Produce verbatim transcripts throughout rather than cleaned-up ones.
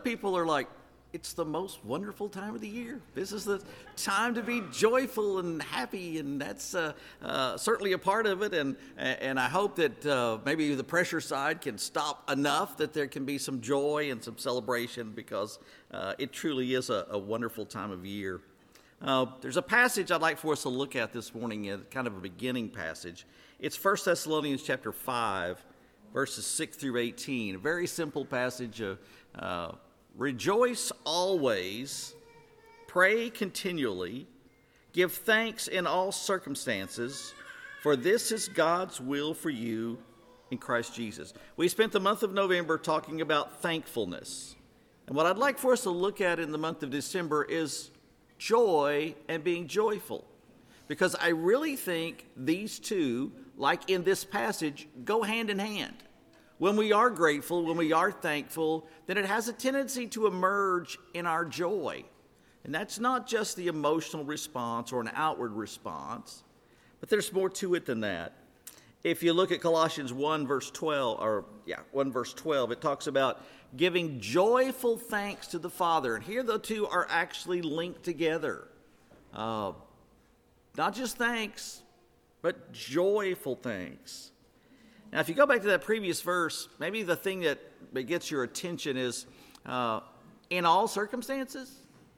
people are like, it's the most wonderful time of the year. This is the time to be joyful and happy, and that's uh, uh, certainly a part of it. And and I hope that uh, maybe the pressure side can stop enough that there can be some joy and some celebration, because uh, it truly is a, a wonderful time of year. Uh, there's a passage I'd like for us to look at this morning, a kind of a beginning passage. It's First Thessalonians chapter five, verses six through eighteen. A very simple passage of uh, rejoice always, pray continually, give thanks in all circumstances, for this is God's will for you in Christ Jesus. We spent the month of November talking about thankfulness. And what I'd like for us to look at in the month of December is joy and being joyful. Because I really think these two, like in this passage, go hand in hand. When we are grateful, when we are thankful, then it has a tendency to emerge in our joy. And that's not just the emotional response or an outward response, but there's more to it than that. If you look at Colossians one verse twelve, or yeah, one verse twelve, it talks about giving joyful thanks to the Father. And here the two are actually linked together. Uh, not just thanks, but joyful thanks. Now, if you go back to that previous verse, maybe the thing that gets your attention is uh, in all circumstances.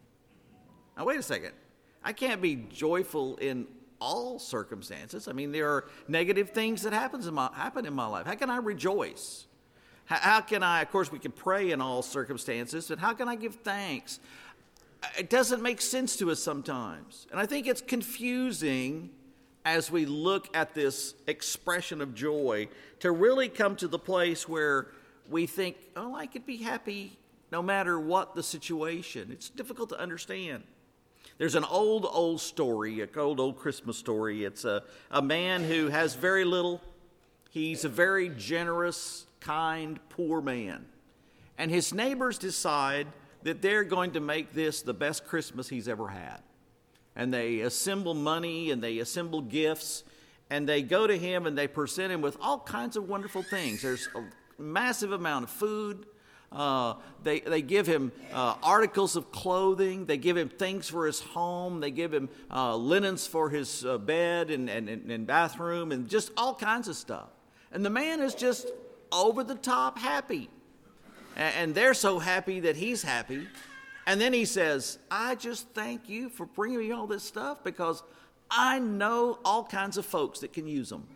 Now, wait a second. I can't be joyful in all circumstances. I mean, there are negative things that happens in my, happen in my life. How can I rejoice? How, how can I, of course, we can pray in all circumstances, but how can I give thanks? It doesn't make sense to us sometimes. And I think it's confusing as we look at this expression of joy, to really come to the place where we think, oh, I could be happy no matter what the situation. It's difficult to understand. There's an old, old story, an old, old Christmas story. It's a, a man who has very little. He's a very generous, kind, poor man. And his neighbors decide that they're going to make this the best Christmas he's ever had. And they assemble money and they assemble gifts, and they go to him and they present him with all kinds of wonderful things. There's a massive amount of food. Uh, they, they give him uh, articles of clothing. They give him things for his home. They give him uh, linens for his uh, bed and, and, and bathroom, and just all kinds of stuff. And the man is just over the top happy. And, and they're so happy that he's happy. And then he says, I just thank you for bringing me all this stuff, because I know all kinds of folks that can use them.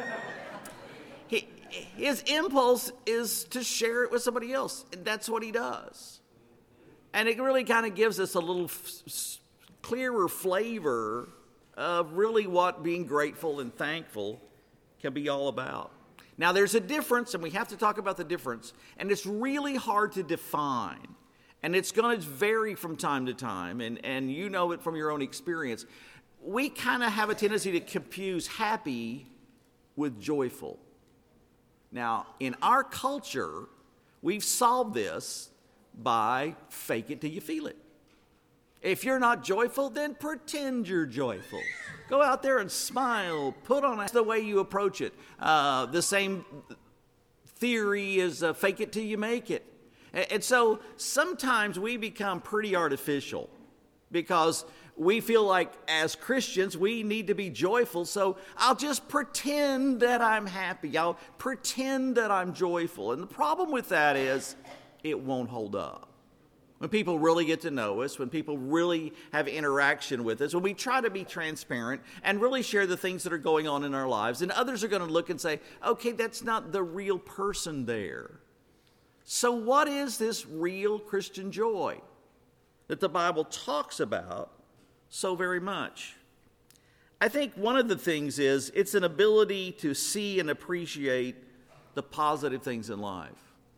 he, his impulse is to share it with somebody else, and that's what he does. And it really kind of gives us a little f- f- clearer flavor of really what being grateful and thankful can be all about. Now, there's a difference, and we have to talk about the difference, and it's really hard to define. And it's going to vary from time to time, and, and you know it from your own experience. We kind of have a tendency to confuse happy with joyful. Now, in our culture, we've solved this by fake it till you feel it. If you're not joyful, then pretend you're joyful. Go out there and smile. Put on that's the way you approach it. Uh, the same theory is uh, fake it till you make it. And so sometimes we become pretty artificial because we feel like as Christians we need to be joyful. So I'll just pretend that I'm happy. I'll pretend that I'm joyful. And the problem with that is it won't hold up. When people really get to know us, when people really have interaction with us, when we try to be transparent and really share the things that are going on in our lives, and others are going to look and say, okay, that's not the real person there. So what is this real Christian joy that the Bible talks about so very much? I think one of the things is it's an ability to see and appreciate the positive things in life.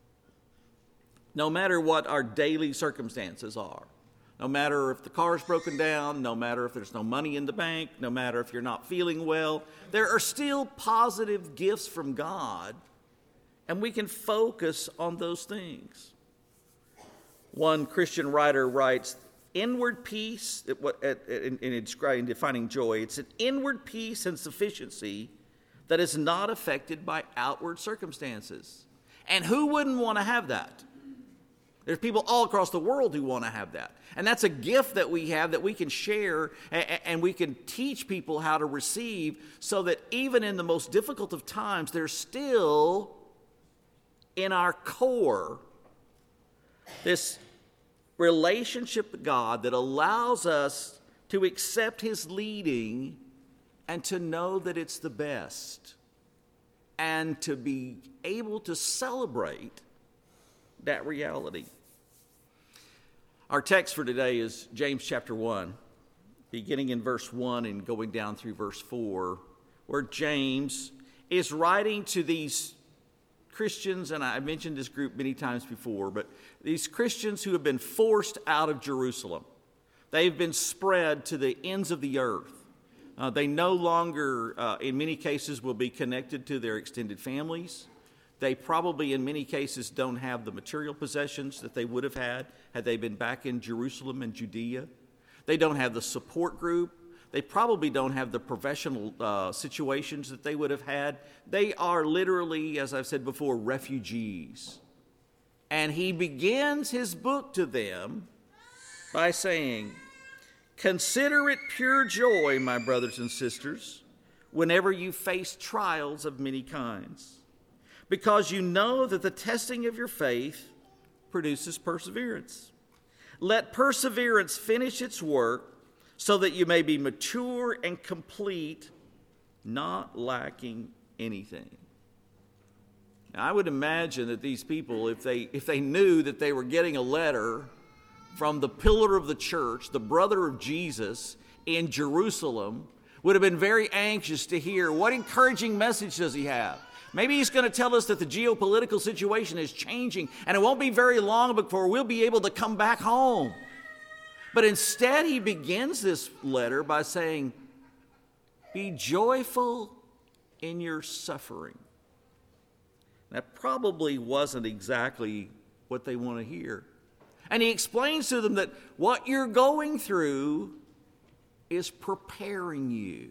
No matter what our daily circumstances are, no matter if the car's broken down, no matter if there's no money in the bank, no matter if you're not feeling well, there are still positive gifts from God. And we can focus on those things. One Christian writer writes, inward peace, in, in, in defining joy, it's an inward peace and sufficiency that is not affected by outward circumstances. And who wouldn't want to have that? There's people all across the world who want to have that. And that's a gift that we have that we can share, and we can teach people how to receive, so that even in the most difficult of times, there's still in our core this relationship with God that allows us to accept his leading and to know that it's the best, and to be able to celebrate that reality. Our text for today is James chapter one, beginning in verse one and going down through verse four, where James is writing to these Christians, and I mentioned this group many times before, but these Christians who have been forced out of Jerusalem. They've been spread to the ends of the earth. Uh, they no longer, uh, in many cases, will be connected to their extended families. They probably, in many cases, don't have the material possessions that they would have had had they been back in Jerusalem and Judea. They don't have the support group. They probably don't have the professional uh, situations that they would have had. They are literally, as I've said before, refugees. And he begins his book to them by saying, "Consider it pure joy, my brothers and sisters, whenever you face trials of many kinds, because you know that the testing of your faith produces perseverance. Let perseverance finish its work, so that you may be mature and complete, not lacking anything." Now, I would imagine that these people, if they if they knew that they were getting a letter from the pillar of the church, the brother of Jesus in Jerusalem, would have been very anxious to hear, what encouraging message does he have? Maybe he's going to tell us that the geopolitical situation is changing, and it won't be very long before we'll be able to come back home. But instead, he begins this letter by saying, "Be joyful in your suffering." That probably wasn't exactly what they want to hear. And he explains to them that what you're going through is preparing you.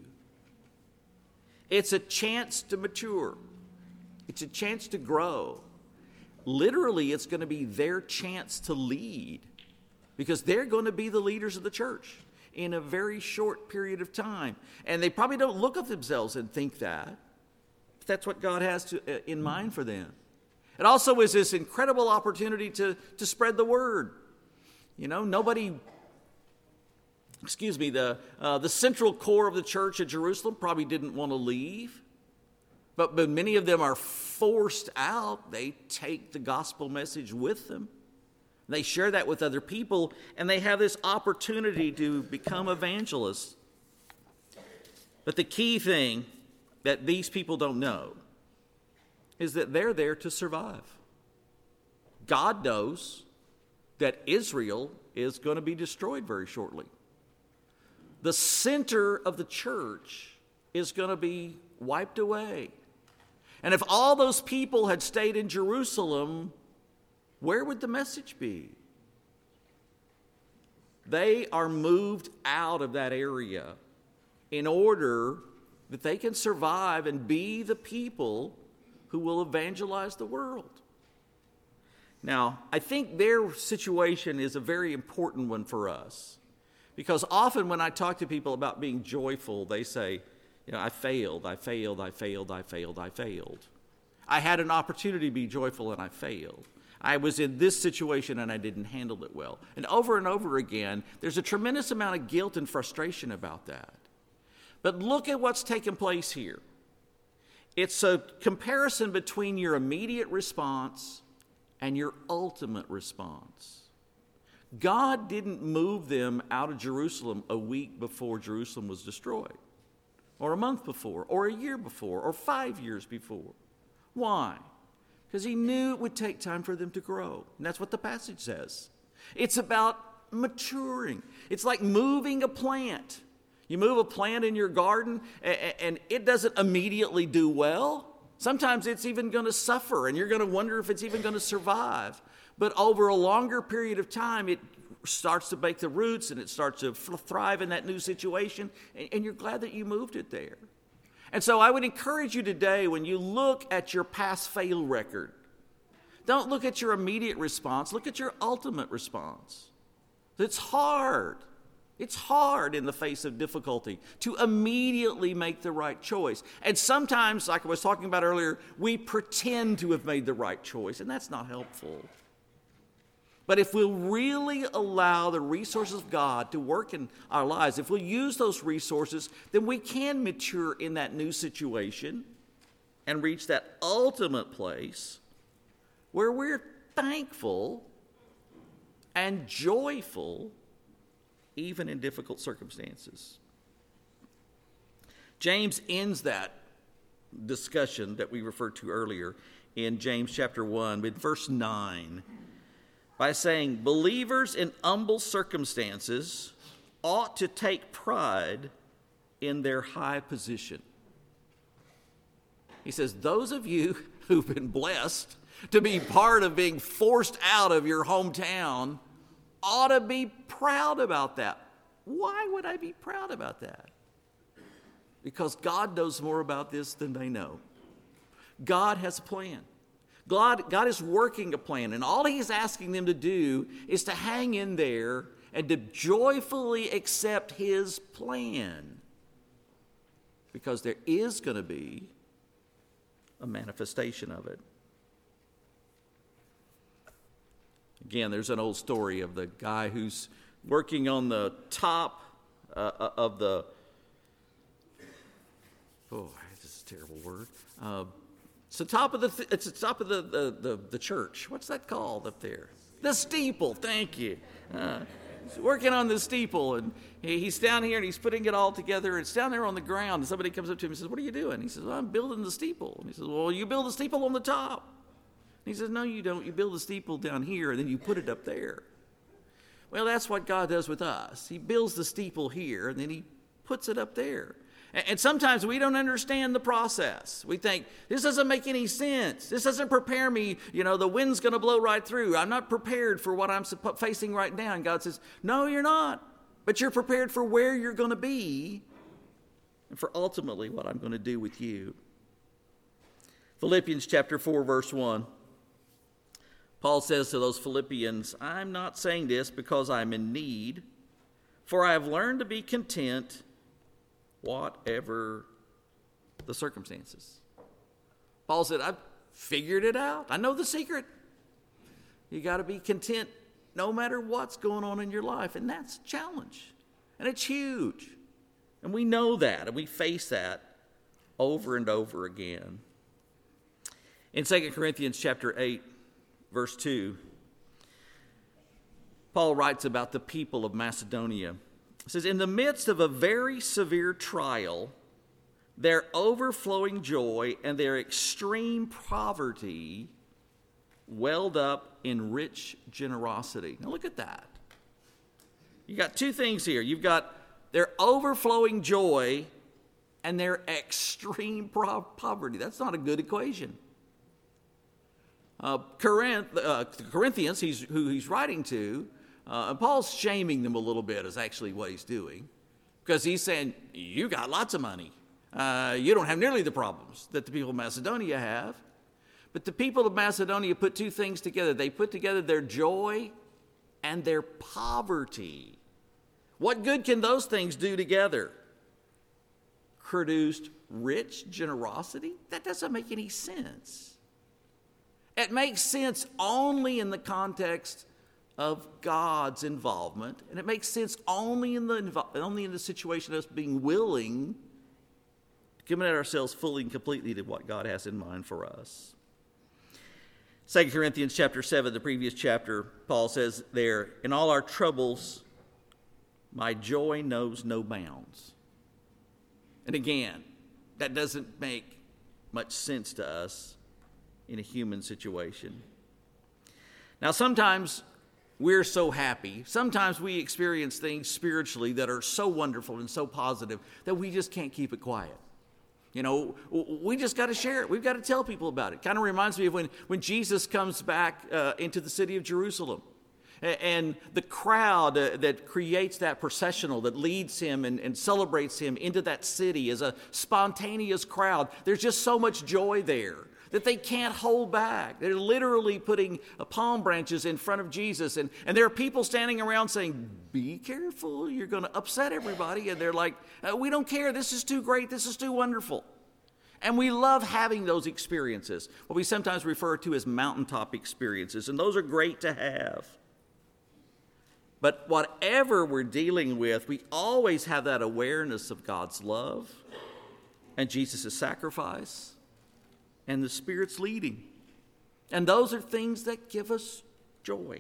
It's a chance to mature. It's a chance to grow. Literally, it's going to be their chance to lead, because they're going to be the leaders of the church in a very short period of time. And they probably don't look at themselves and think that. But that's what God has to, uh, in mind for them. It also is this incredible opportunity to, to spread the word. You know, nobody, excuse me, the, uh, the central core of the church at Jerusalem probably didn't want to leave. But, but many of them are forced out. They take the gospel message with them. They share that with other people, and they have this opportunity to become evangelists. But the key thing that these people don't know is that they're there to survive. God knows that Israel is going to be destroyed very shortly. The center of the church is going to be wiped away. And if all those people had stayed in Jerusalem, where would the message be? They are moved out of that area in order that they can survive and be the people who will evangelize the world. Now, I think their situation is a very important one for us, because often when I talk to people about being joyful, they say, you know, I failed, I failed, I failed, I failed, I failed. I had an opportunity to be joyful and I failed. I was in this situation and I didn't handle it well. And over and over again, there's a tremendous amount of guilt and frustration about that. But look at what's taken place here. It's a comparison between your immediate response and your ultimate response. God didn't move them out of Jerusalem a week before Jerusalem was destroyed, or a month before, or a year before, or five years before. Why? Because he knew it would take time for them to grow. And that's what the passage says. It's about maturing. It's like moving a plant. You move a plant in your garden, and it doesn't immediately do well. Sometimes it's even going to suffer, and you're going to wonder if it's even going to survive. But over a longer period of time, it starts to make the roots, and it starts to thrive in that new situation, and you're glad that you moved it there. And so I would encourage you today, when you look at your pass-fail record, Don't look at your immediate response. Look at your ultimate response. It's hard. It's hard in the face of difficulty to immediately make the right choice. And sometimes, like I was talking about earlier, we pretend to have made the right choice, and that's not helpful. But if we'll really allow the resources of God to work in our lives, if we'll use those resources, then we can mature in that new situation and reach that ultimate place where we're thankful and joyful even in difficult circumstances. James ends that discussion that we referred to earlier in James chapter one with verse nine by saying, believers in humble circumstances ought to take pride in their high position. He says, those of you who've been blessed to be part of being forced out of your hometown ought to be proud about that. Why would I be proud about that? Because God knows more about this than they know. God has a plan. God, God is working a plan, and all He's asking them to do is to hang in there and to joyfully accept His plan. Because there is going to be a manifestation of it. Again, there's an old story of the guy who's working on the top uh, of the, oh, this is a terrible word. Uh, it's the top of the, th- it's the top of the, the, the, the church. What's that called up there? The steeple, thank you. Uh, he's working on the steeple, and he, he's down here, and he's putting it all together. It's down there on the ground, and somebody comes up to him and says, what are you doing? He says, well, I'm building the steeple. And he says, well, you build the steeple on the top. He says, no, you don't. You build a steeple down here, and then you put it up there. Well, that's what God does with us. He builds the steeple here, and then He puts it up there. And sometimes we don't understand the process. We think, this doesn't make any sense. This doesn't prepare me. You know, the wind's going to blow right through. I'm not prepared for what I'm facing right now. And God says, no, you're not. But you're prepared for where you're going to be and for ultimately what I'm going to do with you. Philippians chapter four, verse one. Paul says to those Philippians, I'm not saying this because I'm in need, for I have learned to be content whatever the circumstances. Paul said, I've figured it out. I know the secret. You got to be content no matter what's going on in your life. And that's a challenge. And it's huge. And we know that, and we face that over and over again. In Second Corinthians chapter eight, verse two, Paul writes about the people of Macedonia. It says, in the midst of a very severe trial, their overflowing joy and their extreme poverty welled up in rich generosity. Now look at that. You got two things here. You've got their overflowing joy and their extreme poverty. That's not a good equation. Uh, Corinth, uh, Corinthians, he's, who he's writing to, uh, and Paul's shaming them a little bit is actually what he's doing. Because he's saying, you got lots of money. Uh, you don't have nearly the problems that the people of Macedonia have. But the people of Macedonia put two things together. They put together their joy and their poverty. What good can those things do together? Produced rich generosity? That doesn't make any sense. It makes sense only in the context of God's involvement, and it makes sense only in the only in the situation of us being willing to commit ourselves fully and completely to what God has in mind for us. Second Corinthians chapter seven, the previous chapter, Paul says there, in all our troubles, my joy knows no bounds. And again, that doesn't make much sense to us in a human situation. Now, sometimes we're so happy. Sometimes we experience things spiritually that are so wonderful and so positive that we just can't keep it quiet. You know, we just got to share it. We've got to tell people about it. Kind of reminds me of when, when Jesus comes back uh, into the city of Jerusalem. And the crowd uh, that creates that processional that leads him and, and celebrates him into that city is a spontaneous crowd. There's just so much joy there. that they can't hold back. They're literally putting palm branches in front of Jesus. And, and there are people standing around saying, be careful, you're going to upset everybody. And they're like, uh, we don't care. This is too great. This is too wonderful. And we love having those experiences, what we sometimes refer to as mountaintop experiences. And those are great to have. But whatever we're dealing with, we always have that awareness of God's love and Jesus' sacrifice and the Spirit's leading. And those are things that give us joy.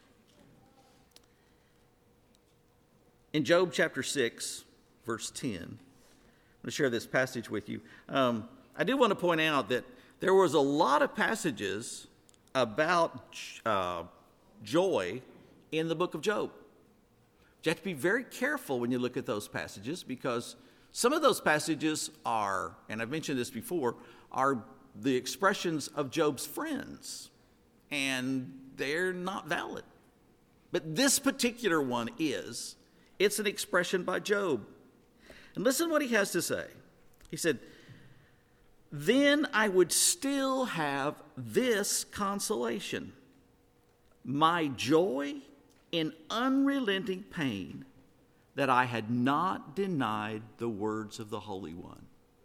In Job chapter six, verse ten, I'm going to share this passage with you. Um, I do want to point out that there was a lot of passages about uh, joy in the book of Job. You have to be very careful when you look at those passages, because some of those passages are, and I've mentioned this before, are the expressions of Job's friends, and they're not valid. But this particular one is. It's an expression by Job. And listen to what he has to say. He said, then I would still have this consolation, my joy in unrelenting pain, that I had not denied the words of the Holy One.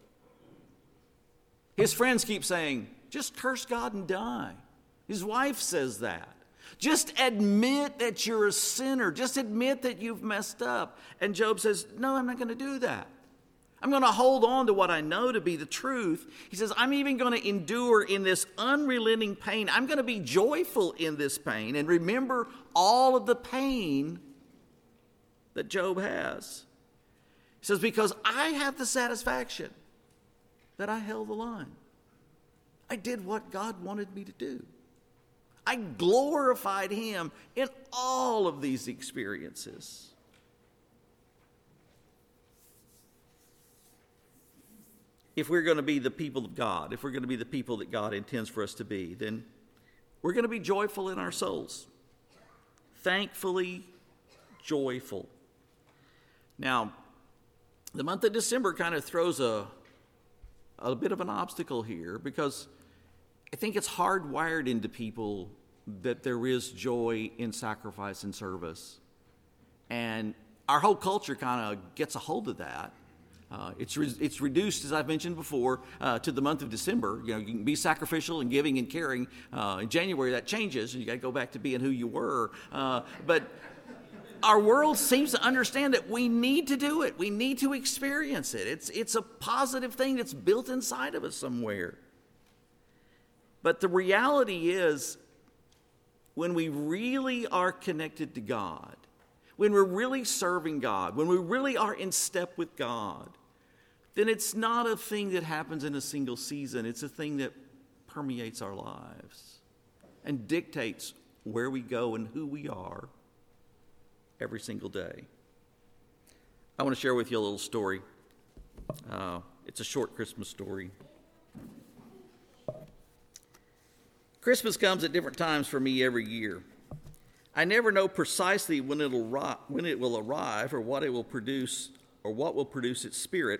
His friends keep saying, just curse God and die. His wife says that. Just admit that you're a sinner. Just admit that you've messed up. And Job says, no, I'm not going to do that. I'm going to hold on to what I know to be the truth. He says, I'm even going to endure in this unrelenting pain. I'm going to be joyful in this pain and remember all of the pain that Job has. He says, because I have the satisfaction that I held the line. I did what God wanted me to do. I glorified him in all of these experiences. If we're going to be the people of God, if we're going to be the people that God intends for us to be, then we're going to be joyful in our souls. Thankfully joyful. Now, the month of December kind of throws a, a bit of an obstacle here, because I think it's hardwired into people that there is joy in sacrifice and service. And our whole culture kind of gets a hold of that. Uh, it's re- it's reduced, as I've mentioned before, uh, to the month of December. You know, you can be sacrificial and giving and caring. Uh, in January, that changes, and you got to go back to being who you were. Uh, but our world seems to understand that we need to do it. We need to experience it. It's it's a positive thing that's built inside of us somewhere. But the reality is, when we really are connected to God, when we're really serving God, when we really are in step with God, then it's not a thing that happens in a single season. It's a thing that permeates our lives and dictates where we go and who we are every single day. I want to share with you a little story. Uh, it's a short Christmas story. Christmas comes at different times for me every year. I never know precisely when it'll ri- when it will arrive, or what it will produce, or what will produce its spirit.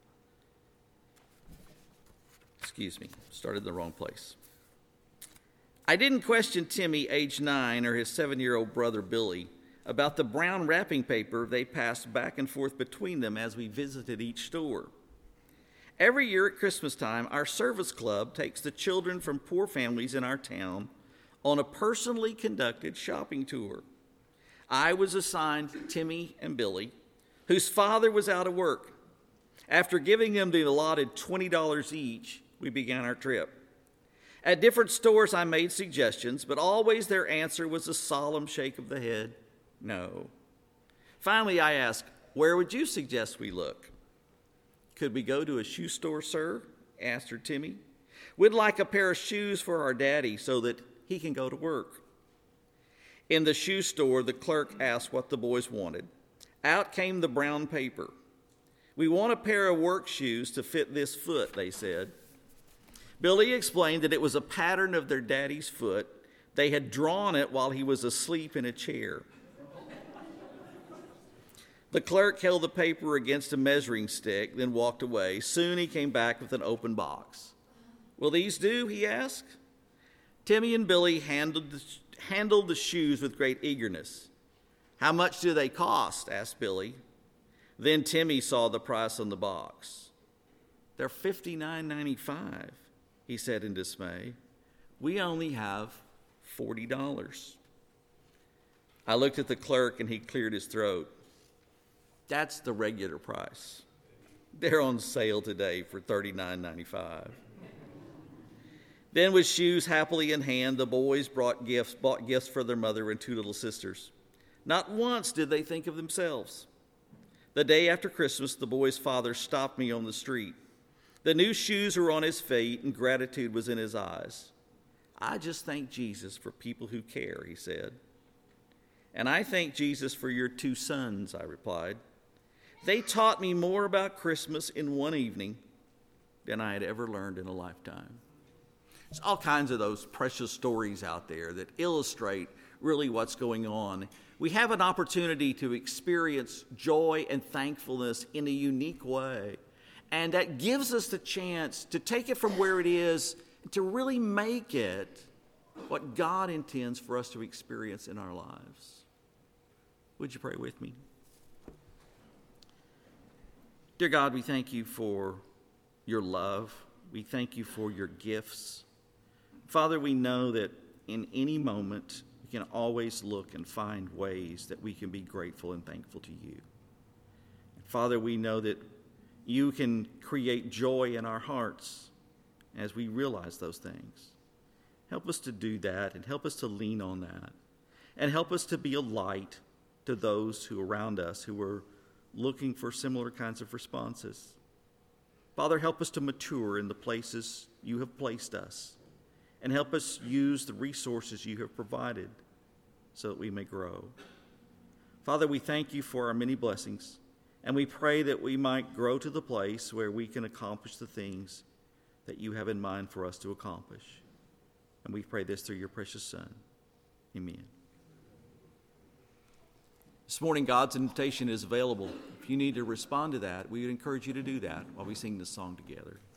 Excuse me, started in the wrong place. I didn't question Timmy, age nine, or his seven-year-old brother Billy about the brown wrapping paper they passed back and forth between them as we visited each store. Every year at Christmas time, our service club takes the children from poor families in our town on a personally conducted shopping tour. I was assigned Timmy and Billy, whose father was out of work. After giving them the allotted twenty dollars each, we began our trip. At different stores, I made suggestions, but always their answer was a solemn shake of the head, no. Finally, I asked, where would you suggest we look? Could we go to a shoe store, sir? Asked her Timmy. We'd like a pair of shoes for our daddy so that he can go to work. In the shoe store, the clerk asked what the boys wanted. Out came the brown paper. We want a pair of work shoes to fit this foot, they said. Billy explained that it was a pattern of their daddy's foot. They had drawn it while he was asleep in a chair. The clerk held the paper against a measuring stick, then walked away. Soon he came back with an open box. Will these do?" he asked. Timmy and Billy handled the, handled the shoes with great eagerness. "How much do they cost?" asked Billy. Then Timmy saw the price on the box. "They're fifty-nine ninety-five," he said in dismay. "We only have forty dollars. I looked at the clerk and he cleared his throat. "That's the regular price. They're on sale today for thirty-nine ninety-five. Then, with shoes happily in hand, the boys brought gifts, bought gifts for their mother and two little sisters. Not once did they think of themselves. The day after Christmas, the boy's father stopped me on the street. The new shoes were on his feet and gratitude was in his eyes. "I just thank Jesus for people who care," he said. "And I thank Jesus for your two sons," I replied. "They taught me more about Christmas in one evening than I had ever learned in a lifetime." There's all kinds of those precious stories out there that illustrate really what's going on. We have an opportunity to experience joy and thankfulness in a unique way. And that gives us the chance to take it from where it is to really make it what God intends for us to experience in our lives. Would you pray with me? Dear God, we thank you for your love. We thank you for your gifts. Father, we know that in any moment, we can always look and find ways that we can be grateful and thankful to you. Father, we know that you can create joy in our hearts as we realize those things. Help us to do that and help us to lean on that. And help us to be a light to those who are around us who are looking for similar kinds of responses. Father, help us to mature in the places you have placed us. And help us use the resources you have provided so that we may grow. Father, we thank you for our many blessings, and we pray that we might grow to the place where we can accomplish the things that you have in mind for us to accomplish. And we pray this through your precious Son. Amen. This morning, God's invitation is available. If you need to respond to that, we would encourage you to do that while we sing this song together.